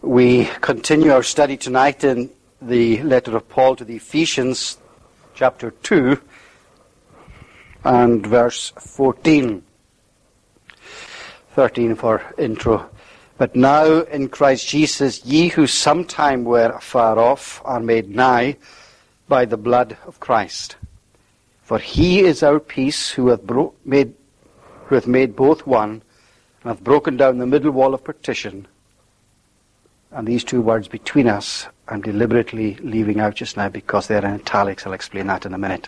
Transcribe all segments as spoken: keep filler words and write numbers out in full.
We continue our study tonight in the letter of Paul to the Ephesians, chapter two, and verse fourteen. thirteen for intro. But now in Christ Jesus, ye who sometime were afar off are made nigh by the blood of Christ. For he is our peace, who hath bro- made who hath made both one, and hath broken down the middle wall of partition. And these two words between us, I'm deliberately leaving out just now because they're in italics. I'll explain that in a minute.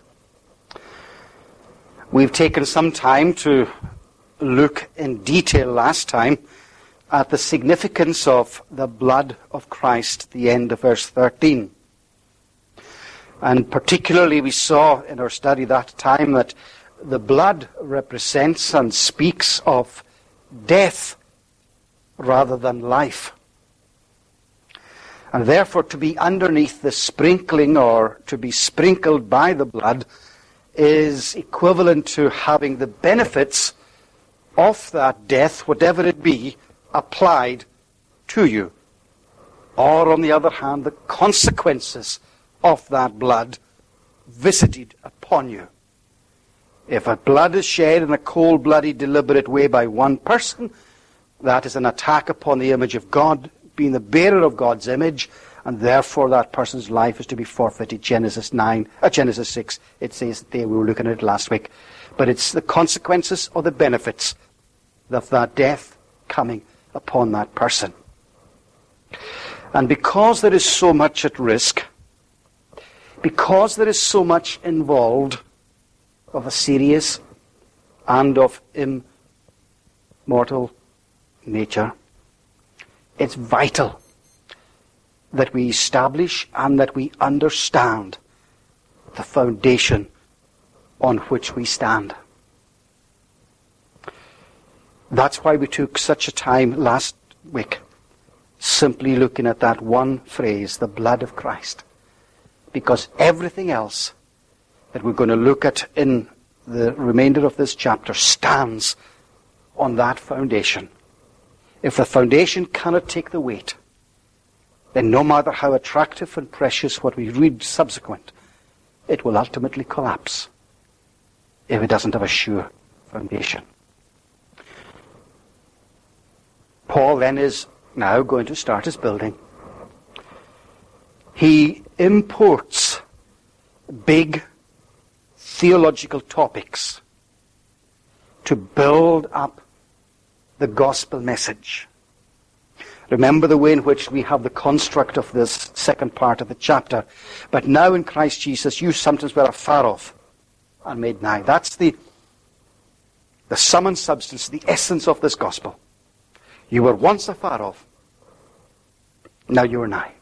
We've taken some time to look in detail last time at the significance of the blood of Christ, the end of verse thirteen. And particularly we saw in our study that time that the blood represents and speaks of death rather than life. And therefore to be underneath the sprinkling or to be sprinkled by the blood is equivalent to having the benefits of that death, whatever it be, applied to you. Or on the other hand, the consequences of that blood visited upon you. If a blood is shed in a cold-blooded, deliberate way by one person, that is an attack upon the image of God, being the bearer of God's image, and therefore that person's life is to be forfeited. Genesis nine, uh, Genesis six, it says there, we were looking at it last week. But it's the consequences or the benefits of that death coming upon that person. And because there is so much at risk, because there is so much involved of a serious and of immortal nature, it's vital that we establish and that we understand the foundation on which we stand. That's why we took such a time last week simply looking at that one phrase, the blood of Christ. Because everything else that we're going to look at in the remainder of this chapter stands on that foundation. If the foundation cannot take the weight, then no matter how attractive and precious what we read subsequent, it will ultimately collapse if it doesn't have a sure foundation. Paul then is now going to start his building. He imports big theological topics to build up the gospel message. Remember the way in which we have the construct of this second part of the chapter. But now in Christ Jesus, you sometimes were afar off and made nigh. That's the, the sum and substance, the essence of this gospel. You were once afar off. Now you are nigh.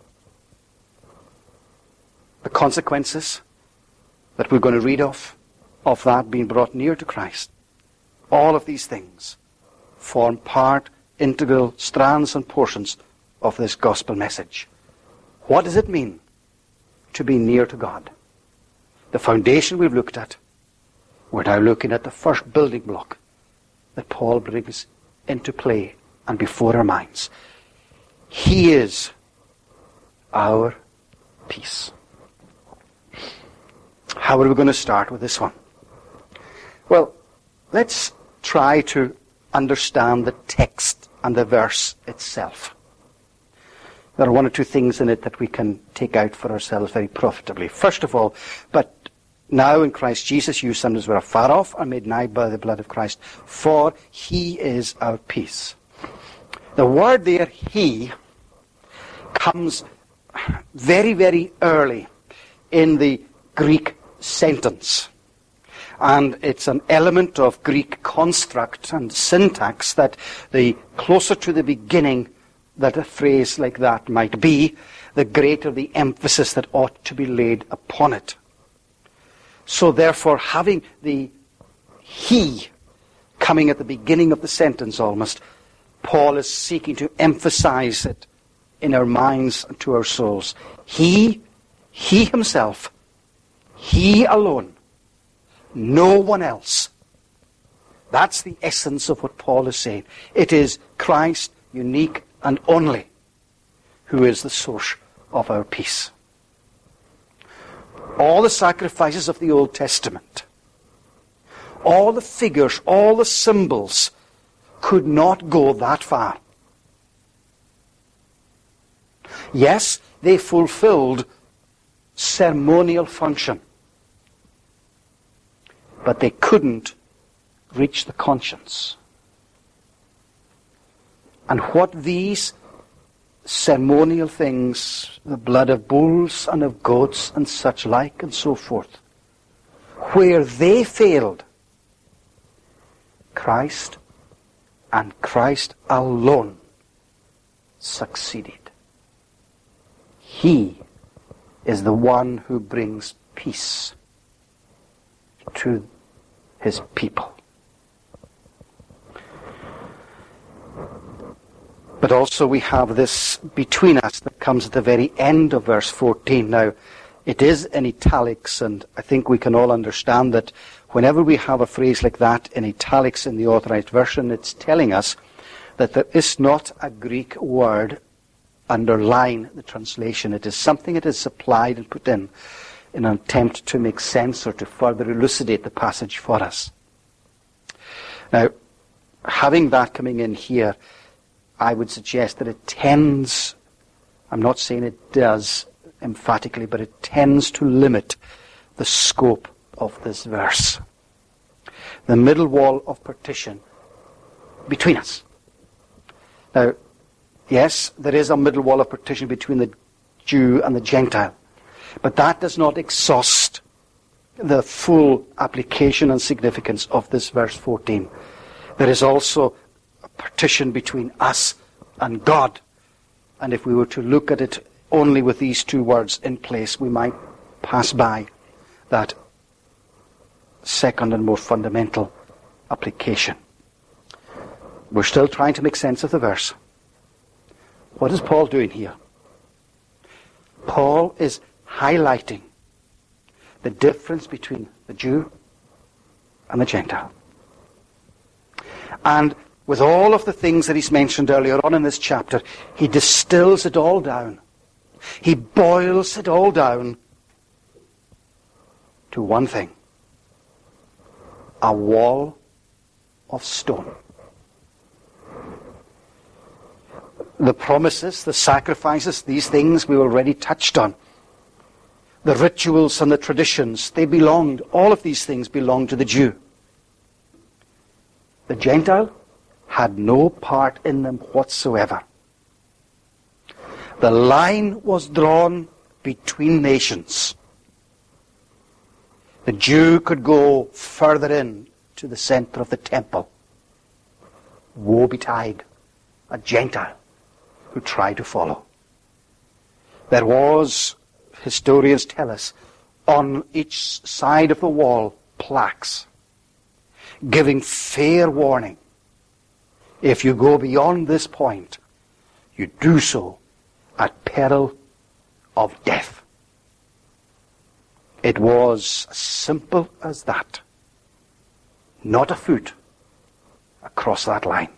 The consequences that we're going to read of, of that being brought near to Christ, all of these things form part, integral strands and portions of this gospel message. What does it mean to be near to God? The foundation we've looked at. We're now looking at the first building block that Paul brings into play and before our minds. He is our peace. How are we going to start with this one? Well, let's try to understand the text and the verse itself. There are one or two things in it that we can take out for ourselves very profitably. First of all, but now in Christ Jesus, you sometimes were afar off and made nigh by the blood of Christ, for he is our peace. The word there, he, comes very, very early in the Greek sentence. And it's an element of Greek construct and syntax that the closer to the beginning that a phrase like that might be, the greater the emphasis that ought to be laid upon it. So therefore, having the he coming at the beginning of the sentence almost, Paul is seeking to emphasize it in our minds and to our souls. He, he himself, he alone, no one else. That's the essence of what Paul is saying. It is Christ, unique and only, who is the source of our peace. All the sacrifices of the Old Testament, all the figures, all the symbols could not go that far. Yes, they fulfilled ceremonial function, but they couldn't reach the conscience. And what these ceremonial things, the blood of bulls and of goats and such like and so forth, where they failed, Christ and Christ alone succeeded. He is the one who brings peace to his people. But also we have this between us that comes at the very end of verse fourteen. Now, it is in italics, and I think we can all understand that whenever we have a phrase like that in italics in the Authorized Version, it's telling us that there is not a Greek word underlying the translation. It is something that is supplied and put in in an attempt to make sense or to further elucidate the passage for us. Now, having that coming in here, I would suggest that it tends, I'm not saying it does emphatically, but it tends to limit the scope of this verse. The middle wall of partition between us. Now, yes, there is a middle wall of partition between the Jew and the Gentile, but that does not exhaust the full application and significance of this verse fourteen. There is also a partition between us and God, and if we were to look at it only with these two words in place, we might pass by that second and more fundamental application. We're still trying to make sense of the verse. What is Paul doing here? Paul is highlighting the difference between the Jew and the Gentile. And with all of the things that he's mentioned earlier on in this chapter, he distills it all down. He boils it all down to one thing: a wall of stone. The promises, the sacrifices, these things we already touched on. The rituals and the traditions, they belonged, all of these things belonged to the Jew. The Gentile had no part in them whatsoever. The line was drawn between nations. The Jew could go further in to the center of the temple. Woe betide a Gentile who tried to follow. There was, historians tell us, on each side of the wall, plaques giving fair warning. If you go beyond this point, you do so at peril of death. It was as simple as that. Not a foot across that line.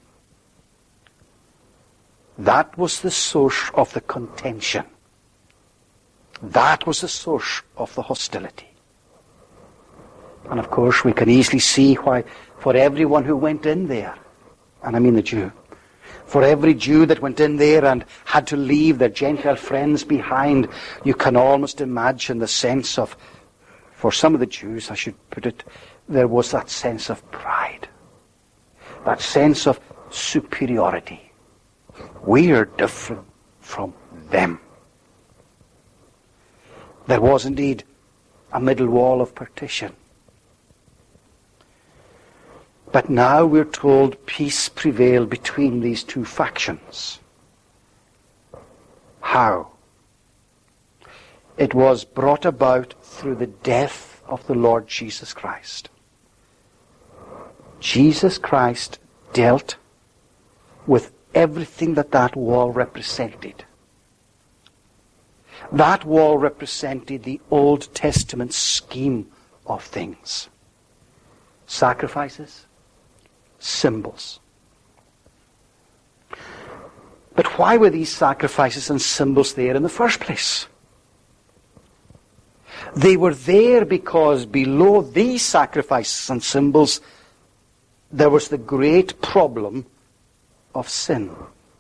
That was the source of the contention. That was the source of the hostility. And of course we can easily see why for everyone who went in there, and I mean the Jew, for every Jew that went in there and had to leave their Gentile friends behind, you can almost imagine the sense of, for some of the Jews, I should put it, there was that sense of pride, that sense of superiority. We are different from them. There was indeed a middle wall of partition. But now we're told peace prevailed between these two factions. How? It was brought about through the death of the Lord Jesus Christ. Jesus Christ dealt with everything that that wall represented. That wall represented the Old Testament scheme of things. Sacrifices, symbols. But why were these sacrifices and symbols there in the first place? They were there because below these sacrifices and symbols there was the great problem of sin,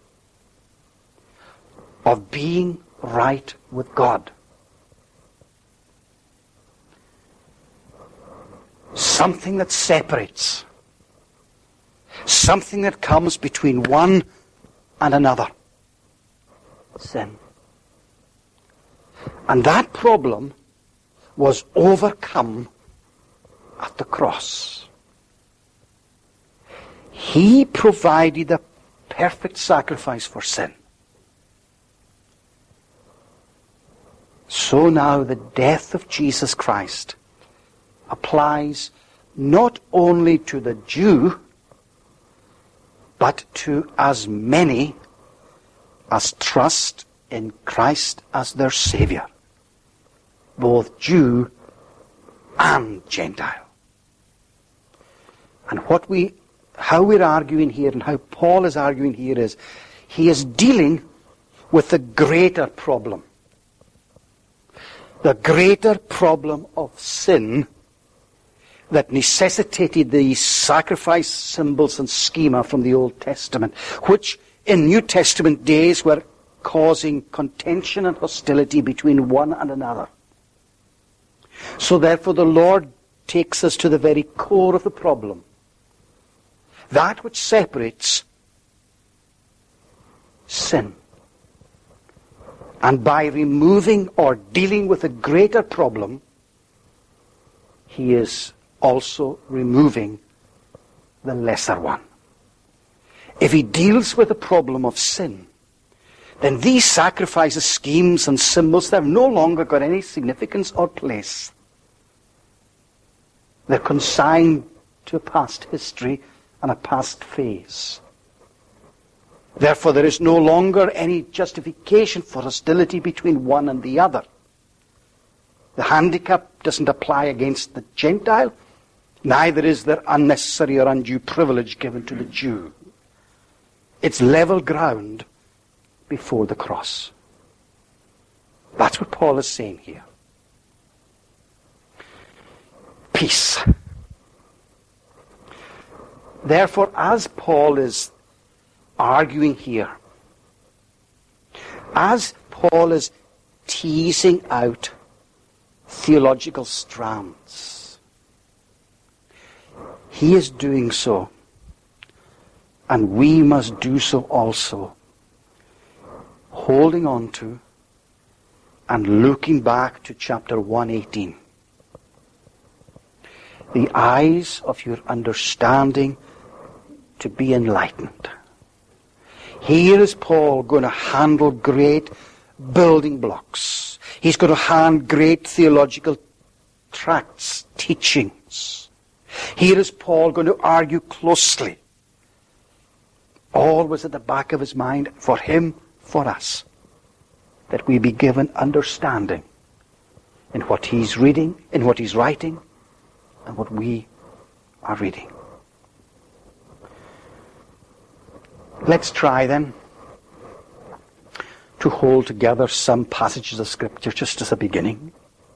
of being right with God. Something that separates, something that comes between one and another. Sin. And that problem was overcome at the cross. He provided a perfect sacrifice for sin. So now the death of Jesus Christ applies not only to the Jew, but to as many as trust in Christ as their Saviour, both Jew and Gentile. And what we, how we're arguing here and how Paul is arguing here is, he is dealing with the greater problem. The greater problem of sin that necessitated the sacrifice symbols and schema from the Old Testament, which in New Testament days were causing contention and hostility between one and another. So therefore the Lord takes us to the very core of the problem. That which separates sin. And by removing or dealing with a greater problem, he is also removing the lesser one. If he deals with the problem of sin, then these sacrifices, schemes and symbols, they have no longer got any significance or place. They're consigned to a past history and a past phase. Therefore, there is no longer any justification for hostility between one and the other. The handicap doesn't apply against the Gentile, neither is there unnecessary or undue privilege given to the Jew. It's level ground before the cross. That's what Paul is saying here. Peace. Therefore, as Paul is arguing here, as Paul is teasing out theological strands, he is doing so, and we must do so also, holding on to and looking back to chapter one eighteen. The eyes of your understanding to be enlightened. Here is Paul going to handle great building blocks. He's going to hand great theological tracts, teachings. Here is Paul going to argue closely. Always at the back of his mind, for him, for us, that we be given understanding in what he's reading, in what he's writing, and what we are reading. Let's try then to hold together some passages of Scripture just as a beginning.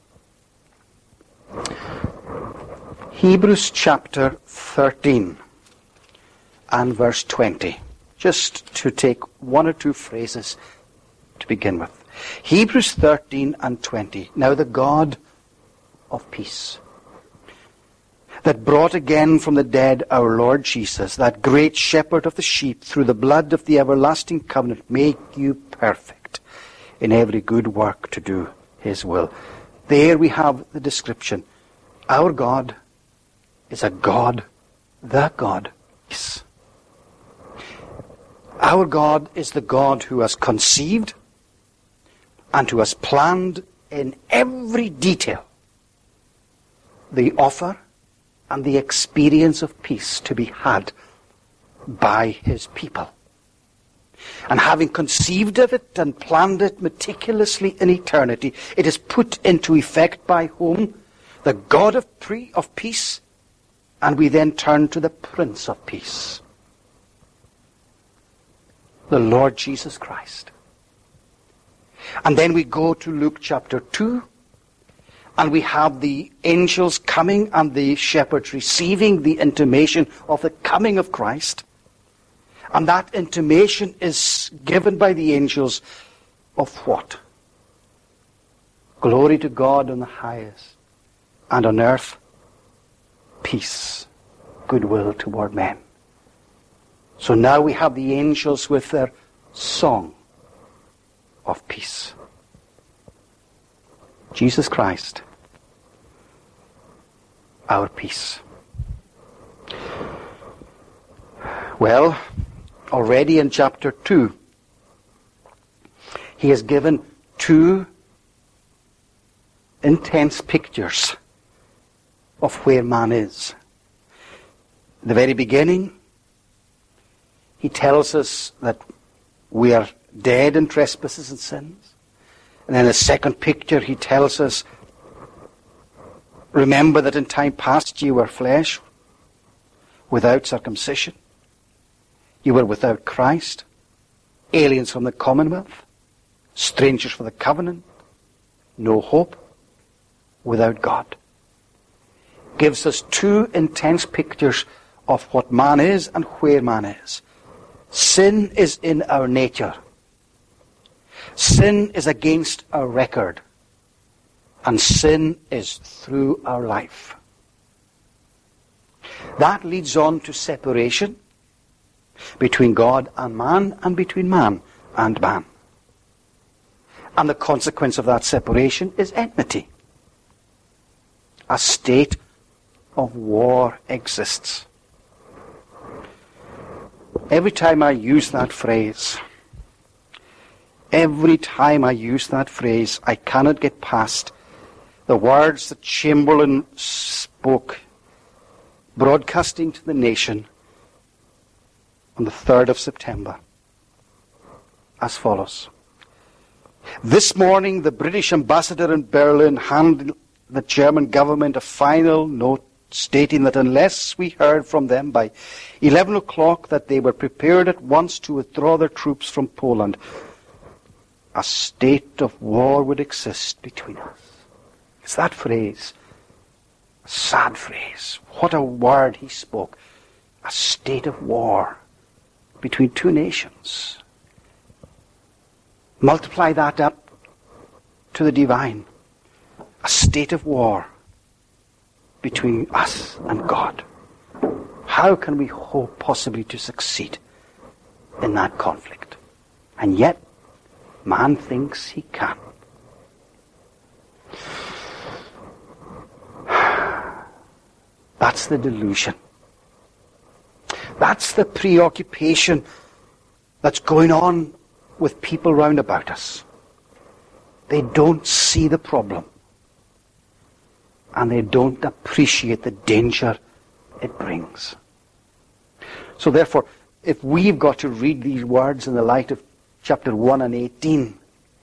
Hebrews chapter thirteen and verse twenty. Just to take one or two phrases to begin with. Hebrews thirteen and twenty. Now the God of peace, that brought again from the dead our Lord Jesus, that great shepherd of the sheep, through the blood of the everlasting covenant, make you perfect in every good work to do his will. There we have the description. Our God is a God, the God. Our God is the God who has conceived and who has planned in every detail the offer and the experience of peace to be had by his people. And having conceived of it and planned it meticulously in eternity, it is put into effect by whom? The God of, pre- of peace. And we then turn to the Prince of Peace. the Lord Jesus Christ. And then we go to Luke chapter two, and we have the angels coming and the shepherds receiving the intimation of the coming of Christ. And that intimation is given by the angels of what? Glory to God on the highest, and on earth peace, goodwill toward men. So now we have the angels with their song of peace. Jesus Christ, our peace. Well, already in chapter two, he has given two intense pictures of where man is. In the very beginning, he tells us that we are dead in trespasses and sins. And in the second picture, he tells us, remember that in time past you were flesh, without circumcision. You were without Christ, aliens from the commonwealth, strangers from the covenant, no hope, without God. Gives us two intense pictures of what man is and where man is. Sin is in our nature. Sin is against our record. And sin is through our life. That leads on to separation between God and man, and between man and man. And the consequence of that separation is enmity. A state of war exists. Every time I use that phrase, every time I use that phrase, I cannot get past the words that Chamberlain spoke, broadcasting to the nation on the third of September, as follows. This morning, the British ambassador in Berlin handed the German government a final note stating that unless we heard from them by eleven o'clock that they were prepared at once to withdraw their troops from Poland, a state of war would exist between us. It's that phrase, a sad phrase. What a word he spoke. A state of war between two nations. Multiply that up to the divine. A state of war between us and God. How can we hope possibly to succeed in that conflict? And yet, man thinks he can. That's the delusion. That's the preoccupation that's going on with people round about us. They don't see the problem. And they don't appreciate the danger it brings. So therefore, if we've got to read these words in the light of chapter one and eighteen,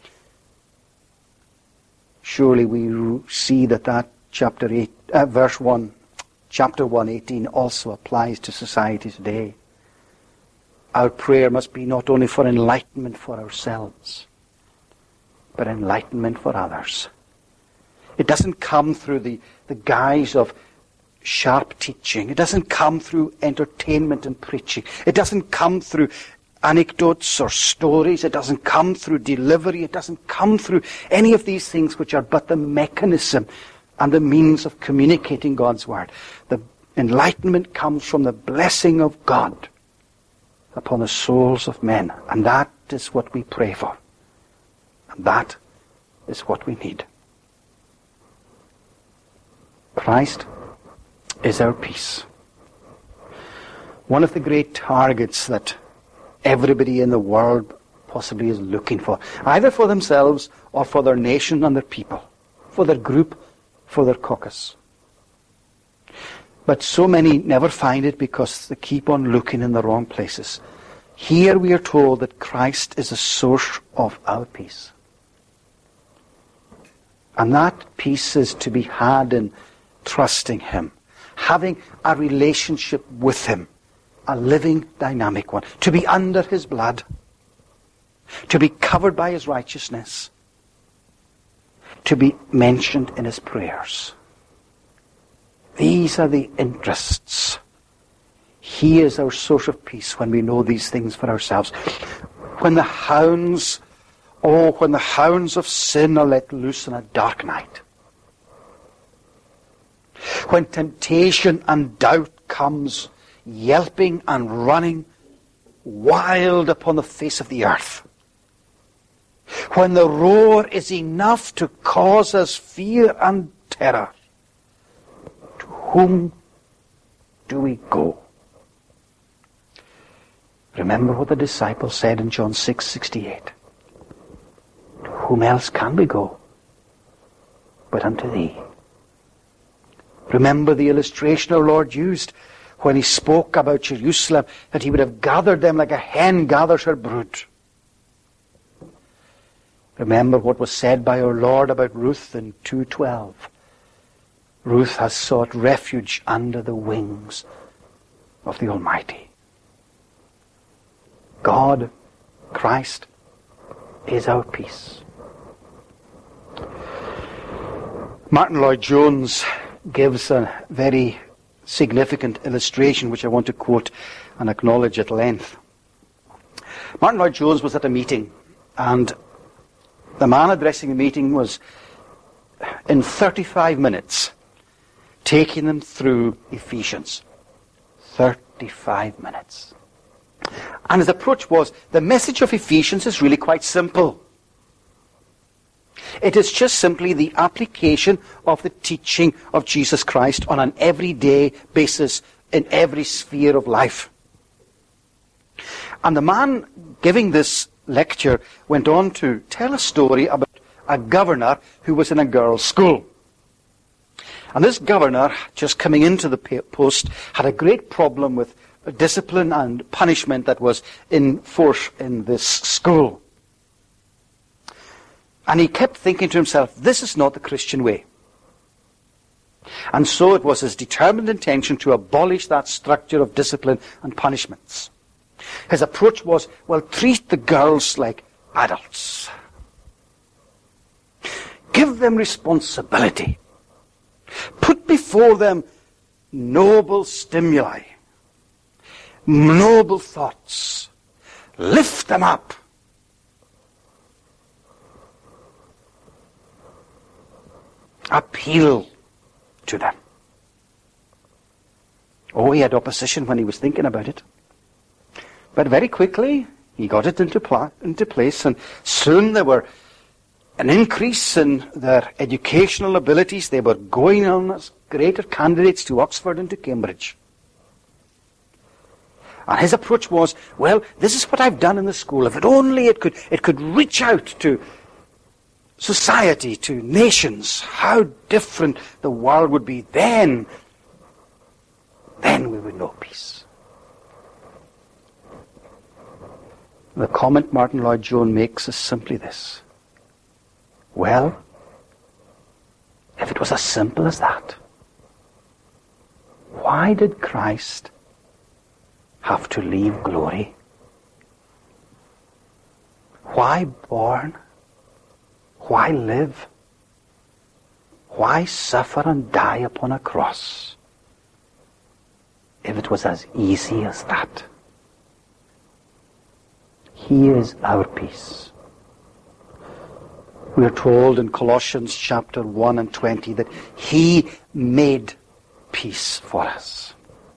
surely we see that that chapter eight, uh, verse one, chapter one, eighteen also applies to society today. Our prayer must be not only for enlightenment for ourselves, but enlightenment for others. It doesn't come through the, the guise of sharp teaching. It doesn't come through entertainment and preaching. It doesn't come through anecdotes or stories. It doesn't come through delivery. It doesn't come through any of these things which are but the mechanism and the means of communicating God's word. The enlightenment comes from the blessing of God upon the souls of men. And that is what we pray for. And that is what we need. Christ is our peace. One of the great targets that everybody in the world possibly is looking for, either for themselves or for their nation and their people, for their group, for their caucus. But so many never find it because they keep on looking in the wrong places. Here we are told that Christ is the source of our peace. And that peace is to be had in trusting Him, having a relationship with Him, a living, dynamic one, to be under His blood, to be covered by his righteousness, to be mentioned in his prayers. These are the interests. He is our source of peace when we know these things for ourselves. When the hounds, oh, when the hounds of sin are let loose in a dark night. When temptation and doubt comes yelping and running wild upon the face of the earth. When the roar is enough to cause us fear and terror. To whom do we go? Remember what the disciples said in John six sixty-eight. To whom else can we go but unto thee? Remember the illustration our Lord used when he spoke about Jerusalem, that he would have gathered them like a hen gathers her brood. Remember what was said by our Lord about Ruth in two twelve. Ruth has sought refuge under the wings of the Almighty. God, Christ, is our peace. Martin Lloyd-Jones gives a very significant illustration which I want to quote and acknowledge at length. Martin Lloyd-Jones was at a meeting, and the man addressing the meeting was, in thirty-five minutes, taking them through Ephesians. thirty-five minutes. And his approach was, the message of Ephesians is really quite simple. It is just simply the application of the teaching of Jesus Christ on an everyday basis in every sphere of life. And the man giving this lecture went on to tell a story about a governor who was in a girls' school. And this governor, just coming into the post, had a great problem with discipline and punishment that was in force in this school. And he kept thinking to himself, this is not the Christian way. And so it was his determined intention to abolish that structure of discipline and punishments. His approach was, well, treat the girls like adults. Give them responsibility. Put before them noble stimuli, noble thoughts. Lift them up. Appeal to them. Oh, he had opposition when he was thinking about it. But very quickly, he got it into, pla- into place, and soon there were an increase in their educational abilities. They were going on as greater candidates to Oxford and to Cambridge. And his approach was, well, this is what I've done in the school. If it only it could, it could reach out to society, to nations, how different the world would be then. Then we would know peace. The comment Martin Lloyd-Jones makes is simply this. Well, if it was as simple as that, why did Christ have to leave glory? Why born? Why live? Why suffer and die upon a cross? If it was as easy as that. He is our peace. We are told in Colossians chapter one and twenty that He made peace for us.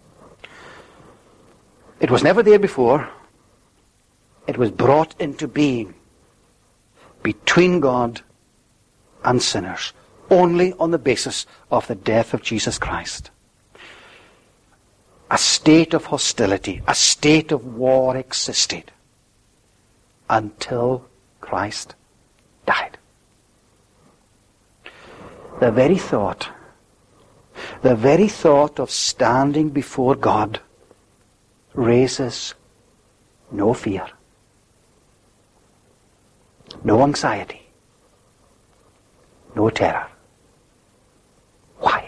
It was never there before. It was brought into being between God and sinners, only on the basis of the death of Jesus Christ. A state of hostility, a state of war existed until Christ died. The very thought, the very thought of standing before God raises no fear, no anxiety, no terror. Why?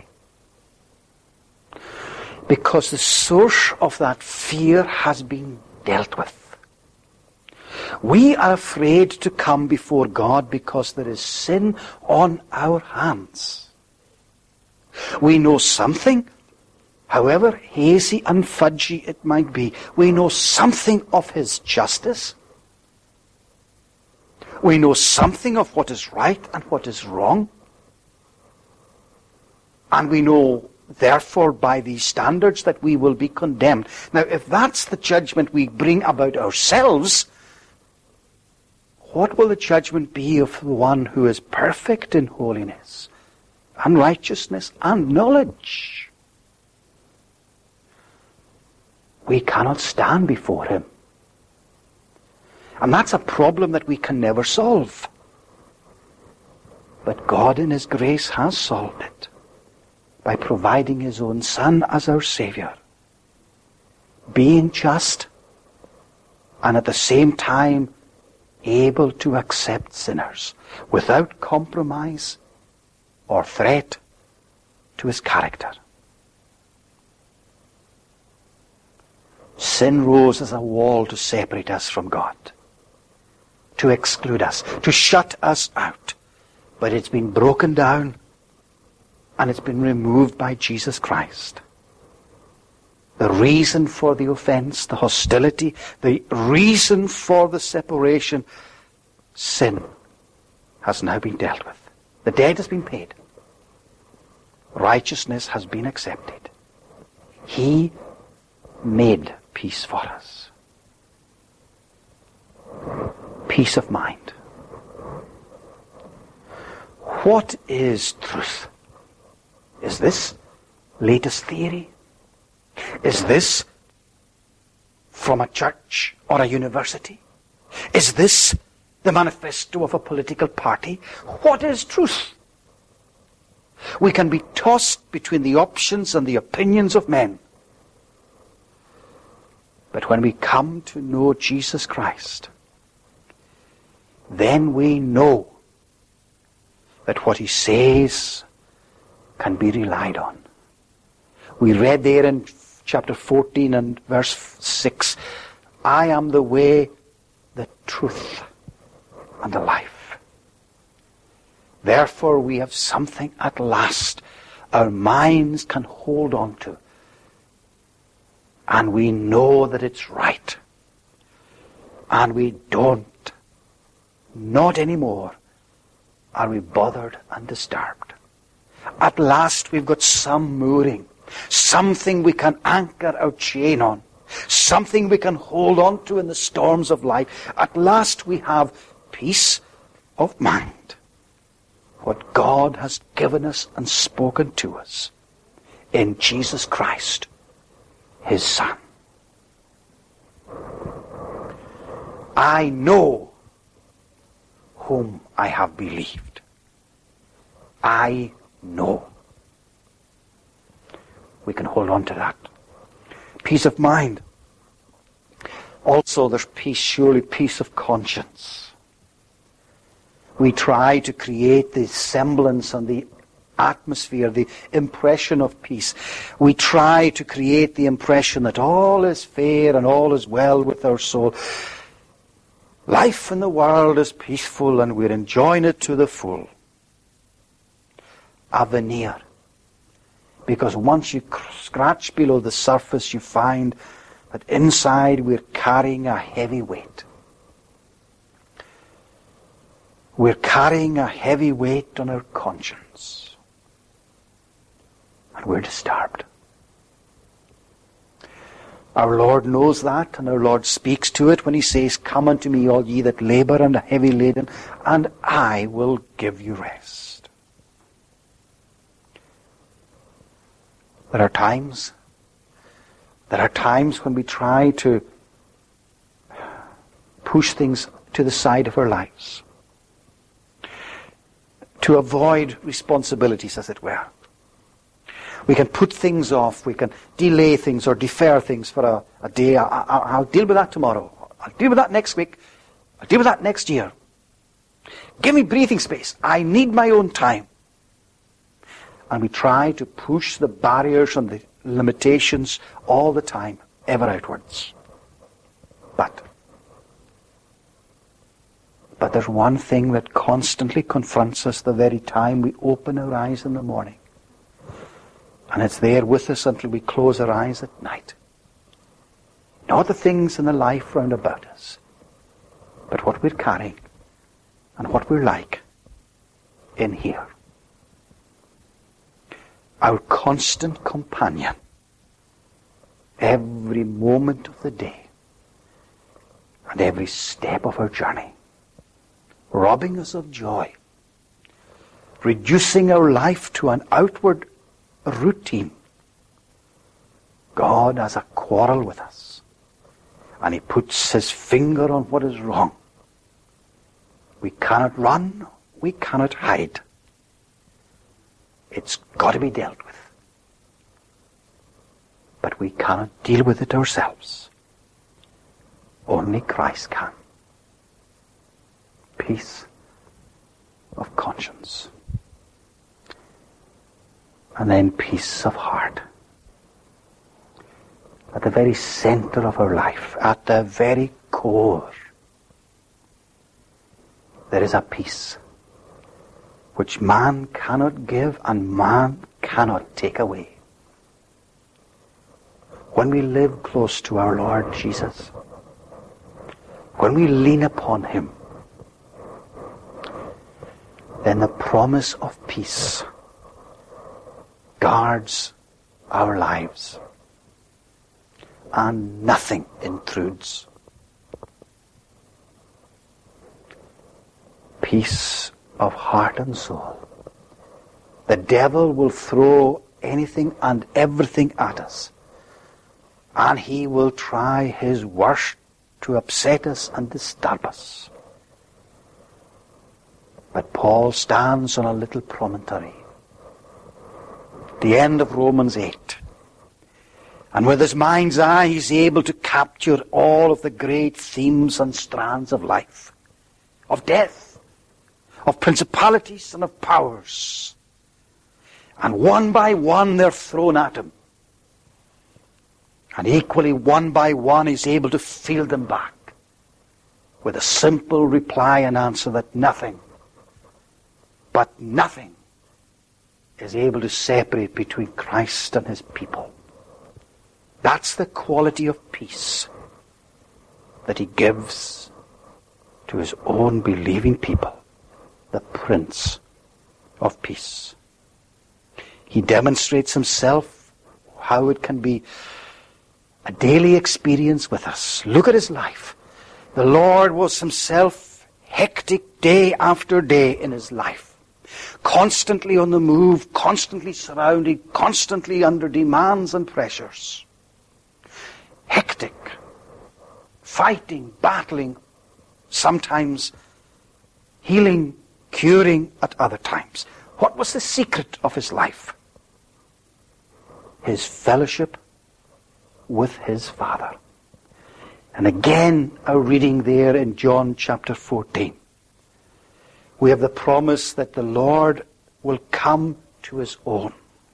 Because the source of that fear has been dealt with. We are afraid to come before God because there is sin on our hands. We know something, however hazy and fudgy it might be. We know something of His justice. We know something of what is right and what is wrong. And we know, therefore, by these standards that we will be condemned. Now, if that's the judgment we bring about ourselves, what will the judgment be of the one who is perfect in holiness and righteousness and knowledge? We cannot stand before Him. And that's a problem that we can never solve. But God in His grace has solved it by providing His own Son as our Saviour, being just and at the same time able to accept sinners without compromise or threat to His character. Sin rose as a wall to separate us from God, to exclude us, to shut us out. But it's been broken down and it's been removed by Jesus Christ. The reason for the offense, the hostility, the reason for the separation, sin, has now been dealt with. The debt has been paid. Righteousness has been accepted. He made peace for us. Peace of mind. What is truth? Is this latest theory? Is this from a church or a university? Is this the manifesto of a political party? What is truth? We can be tossed between the options and the opinions of men. But when we come to know Jesus Christ, then we know that what He says can be relied on. We read there in chapter fourteen and verse six, I am the way, the truth, and the life. Therefore we have something at last our minds can hold on to. And we know that it's right. And we don't, not anymore, are we bothered and disturbed. At last we've got some mooring, something we can anchor our chain on, something we can hold on to in the storms of life. At last we have peace of mind. What God has given us and spoken to us in Jesus Christ, His Son. I know whom I have believed. I know. We can hold on to that. Peace of mind. Also, there's peace, surely peace of conscience. We try to create the semblance and the atmosphere, the impression of peace. We try to create the impression that all is fair and all is well with our soul. Life in the world is peaceful and we're enjoying it to the full. A veneer. Because once you scratch below the surface, you find that inside we're carrying a heavy weight. We're carrying a heavy weight on our conscience. And we're disturbed. Our Lord knows that, and our Lord speaks to it when He says, Come unto me, all ye that labour and are heavy laden, and I will give you rest. There are times, there are times when we try to push things to the side of our lives, to avoid responsibilities, as it were. We can put things off, we can delay things or defer things for a, a day. I, I, I'll deal with that tomorrow. I'll deal with that next week. I'll deal with that next year. Give me breathing space. I need my own time. And we try to push the barriers and the limitations all the time, ever outwards. But But there's one thing that constantly confronts us the very time we open our eyes in the morning. And it's there with us until we close our eyes at night. Not the things in the life round about us, but what we're carrying and what we're like in here. Our constant companion, every moment of the day and every step of our journey, robbing us of joy, reducing our life to an outward routine. God has a quarrel with us, and he puts his finger on what is wrong. We cannot run, we cannot hide. It's got to be dealt with. But we cannot deal with it ourselves. Only Christ can. Peace of conscience. And then peace of heart. At the very center of our life, at the very core, there is a peace which man cannot give and man cannot take away. When we live close to our Lord Jesus, when we lean upon him, then the promise of peace guards our lives, and nothing intrudes. Peace of heart and soul. The devil will throw anything and everything at us, and he will try his worst to upset us and disturb us. But Paul stands on a little promontory, the end of Romans eight, and with his mind's eye he's able to capture all of the great themes and strands of life, of death, of principalities and of powers. And one by one they're thrown at him. And equally one by one he's able to field them back with a simple reply and answer that nothing, but nothing, is able to separate between Christ and his people. That's the quality of peace that he gives to his own believing people. The Prince of Peace. He demonstrates himself, how it can be a daily experience with us. Look at his life. The Lord was himself hectic day after day in his life. Constantly on the move, constantly surrounded, constantly under demands and pressures. Hectic. Fighting, battling, sometimes healing, curing at other times. What was the secret of his life? His fellowship with his Father. And again, our reading there in John chapter fourteen. We have the promise that the Lord will come to his own.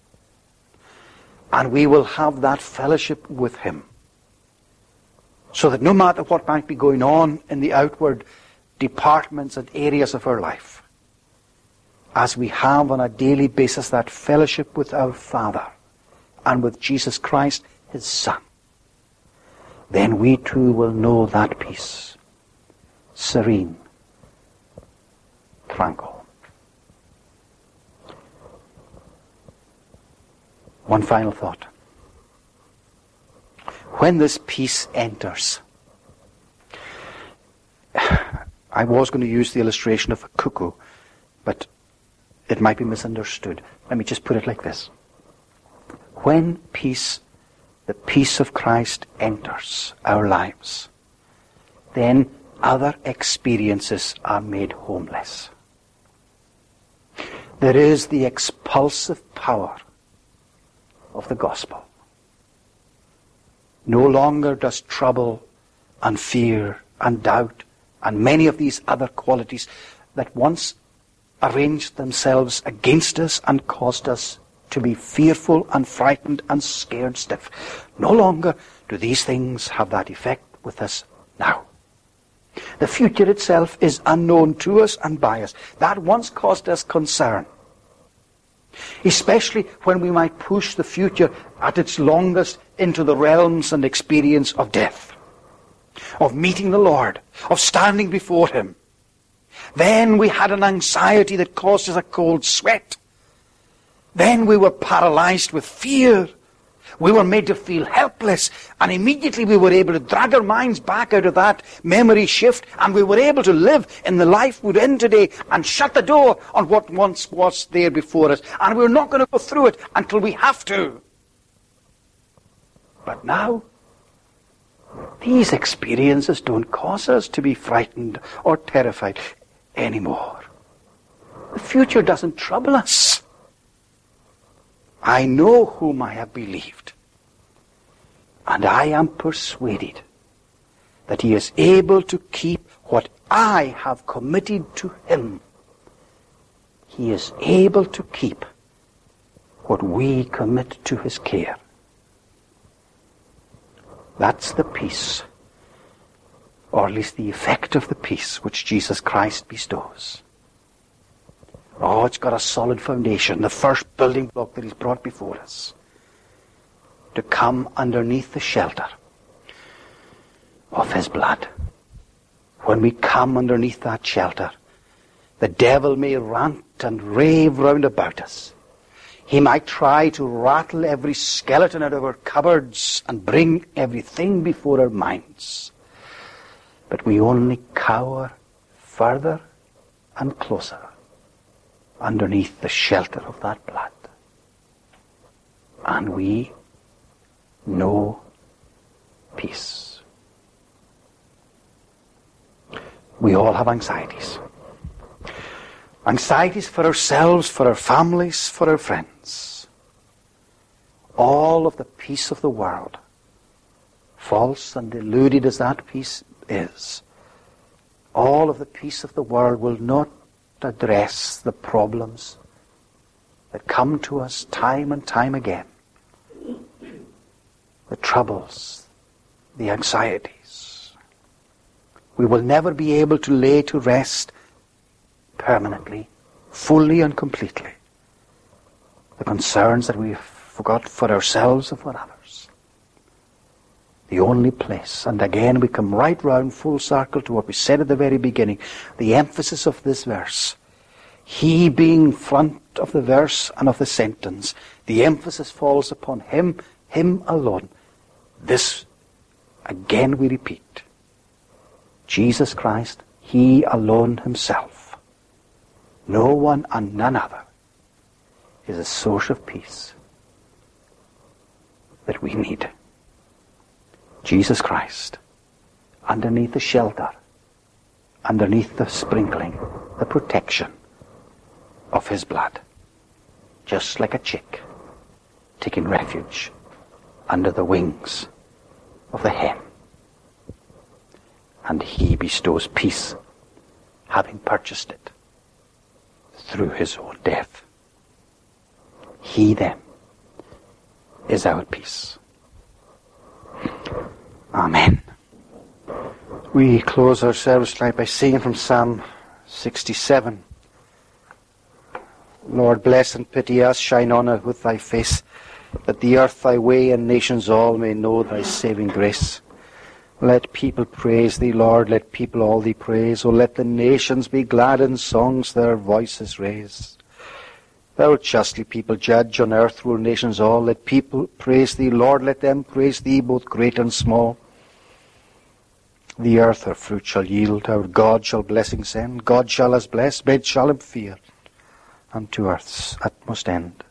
And we will have that fellowship with him. So that no matter what might be going on in the outward departments and areas of our life, as we have on a daily basis that fellowship with our Father and with Jesus Christ, his Son, then we too will know that peace, serene, tranquil. One final thought. When this peace enters, I was going to use the illustration of a cuckoo, but it might be misunderstood. Let me just put it like this. When peace, the peace of Christ enters our lives, then other experiences are made homeless. There is the expulsive power of the gospel. No longer does trouble and fear and doubt and many of these other qualities that once arranged themselves against us and caused us to be fearful and frightened and scared stiff. No longer do these things have that effect with us now. The future itself is unknown to us and by us. That once caused us concern. Especially when we might push the future at its longest into the realms and experience of death, of meeting the Lord, of standing before Him. Then we had an anxiety that caused us a cold sweat. Then we were paralyzed with fear. We were made to feel helpless, and immediately we were able to drag our minds back out of that memory shift, and we were able to live in the life we're in today and shut the door on what once was there before us. And we're not going to go through it until we have to. But now, these experiences don't cause us to be frightened or terrified anymore. The future doesn't trouble us. I know whom I have believed, and I am persuaded that He is able to keep what I have committed to Him. He is able to keep what we commit to His care. That's the peace, or at least the effect of the peace which Jesus Christ bestows. Oh, it's got a solid foundation, the first building block that He's brought before us. To come underneath the shelter of His blood. When we come underneath that shelter, the devil may rant and rave round about us. He might try to rattle every skeleton out of our cupboards and bring everything before our minds. But we only cower further and closer underneath the shelter of that blood. And we know peace. We all have anxieties. Anxieties for ourselves, for our families, for our friends. All of the peace of the world, false and deluded as that peace is, all of the peace of the world will not address the problems that come to us time and time again. The troubles, the anxieties. We will never be able to lay to rest permanently, fully and completely the concerns that we've forgot for ourselves and for others. The only place, and again we come right round full circle to what we said at the very beginning, the emphasis of this verse. He being front of the verse and of the sentence, the emphasis falls upon Him, Him alone. This, again we repeat, Jesus Christ, He alone Himself, no one and none other, is a source of peace that we need. Jesus Christ, underneath the shelter, underneath the sprinkling, the protection of His blood, just like a chick taking refuge under the wings of the hen. And He bestows peace, having purchased it through His own death. He then is our peace. Amen. We close our service tonight by singing from Psalm sixty-seven. Lord, bless and pity us, shine on us with Thy face, that the earth Thy way and nations all may know Thy saving grace. Let people praise Thee, Lord, let people all Thee praise. O let the nations be glad in songs their voices raise. Thou wilt justly people judge, on earth rule nations all. Let people praise Thee, Lord, let them praise Thee, both great and small. The earth her fruit shall yield, our God shall blessing send. God shall us bless, men shall Him fear, unto earth's utmost end.